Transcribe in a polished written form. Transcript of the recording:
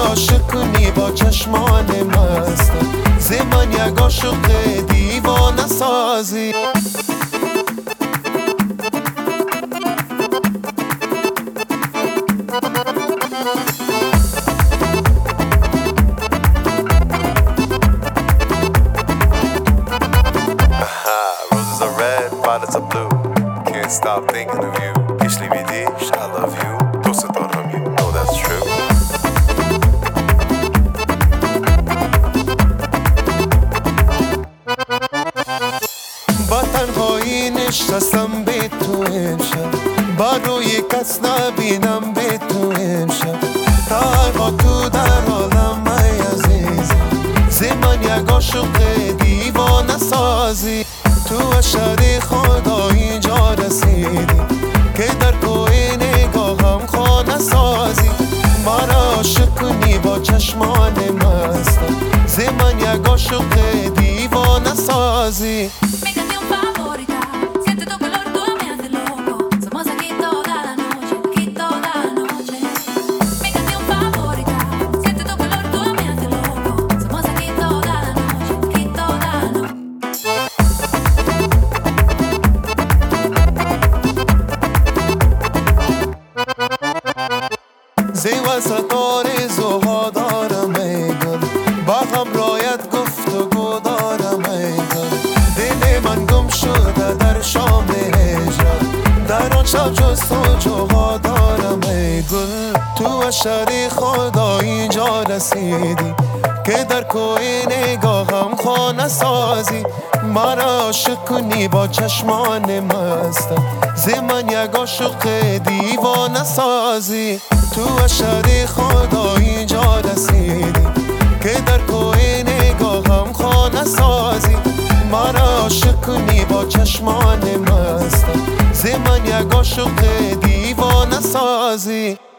عاشق کنی با چشمان مستم، زمان یک عاشق دیوانه سازی. Roses are red, violets are blue. Can't stop thinking of you. Ishli Vidish, I love you. Dost daram, you know that's true. با تنهایی نشستم به تو امشب، با روی کس نبینم به تو امشب. تنها تو در عالم ای عزیزم، زمان یک عاشق دیوانه سازی. تو اشاره خدا اینجا رسیدی که در کوی نگاهم خانه سازی. مرا عاشق کنی با چشمان مستم، زمان یک عاشق دیوانه سازی. زیوه ستار زوها دارم ای گل، با هم رایت گفتگو دارم ای گل. دل من گم شده در شام هجران، در آن شب جز تو جوها دارم ای گل. تو اشاره خدا اینجا رسیدی که در کوی نگاهم خانه سازی. مرا عاشق کنی با چشمان مستم، زمان یک عاشق دیوانه سازی. تو اشاره خدا اینجا رسیدی که در کوی نگاهم خانه سازی. مرا عاشق کنی با چشمان مستم، زمان یک عاشق دیوانه سازی.